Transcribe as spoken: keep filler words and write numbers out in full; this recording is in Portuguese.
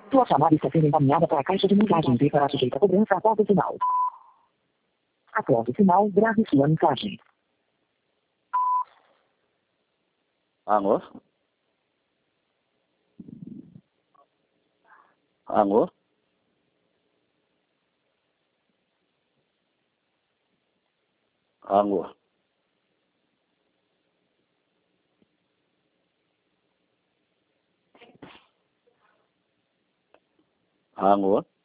Sua chamada está sendo encaminhada para a caixa de mensagens e será sujeita a cobrança após o sinal. Após o sinal, grave sua mensagem. Alô? Alô? Alô? Alô?